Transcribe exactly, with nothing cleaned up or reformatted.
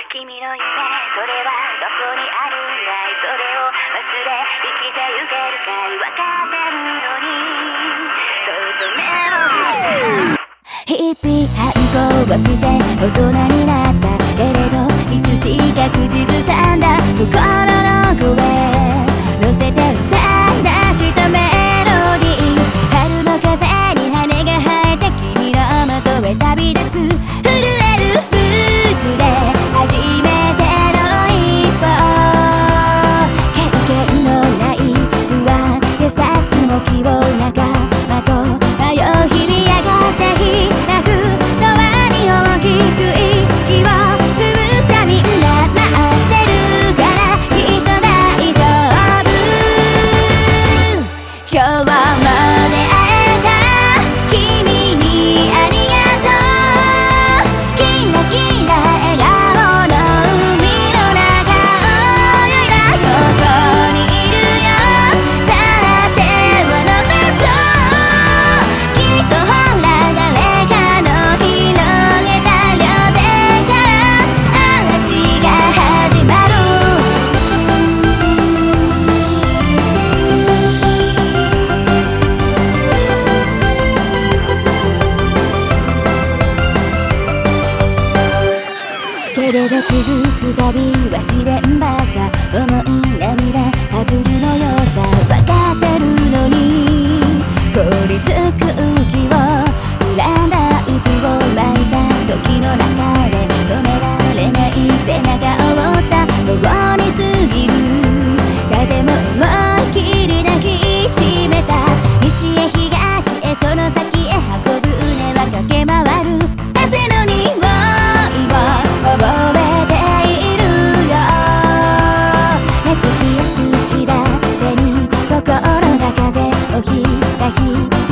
君の夢、それはどこにあるんだい。それを忘れ生きてゆけるかい。分かってるのにそっと目を見て。日々反抗を捨て大人になったけれど、いつしか口ずさんだ心の声乗せて歌い出したメロディー。春の風に羽が生えて君の元へ旅立つ。震えるブーツで初めての一歩、経験のない不安優しくも希望ながまと迷う日々やがて開くドアに大きく息を吸うた。みんな待ってるからきっと大丈夫。今日まで会えた君にありがとう。キラキラ笑顔の海の中を泳いだ。ここにいるよ、さあ手を伸ばそう。きっとほら誰かの広げた両手から嵐が始まる。けれど続くたびは試練ばか思い涙パズルのよさ分かってるのに、凍りつく浮を恨んだ渦を巻いた時の中で止められない背中を折った午後に過ぎる。風も思い切り抱きしめた。西へ東へその先へ運ぶ船は駆け回る。汗の匂いを覚えているよ。熱冷やす知らせに心が風をひかひ